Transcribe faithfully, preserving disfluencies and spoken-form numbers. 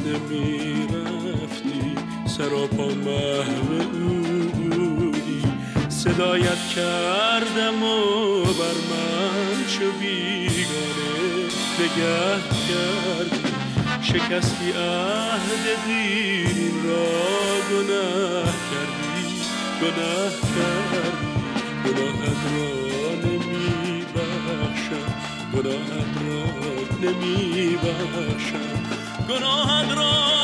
نمی رفتی، سراپا محو او بودی. صدایت کردم و بر من چو بیگانه نگه کردی. شکستی عهد دیرین را، گناه کردی گناه کردی. گناهت را نمی بخشم، گناهت را نمی بخشم، گناهت را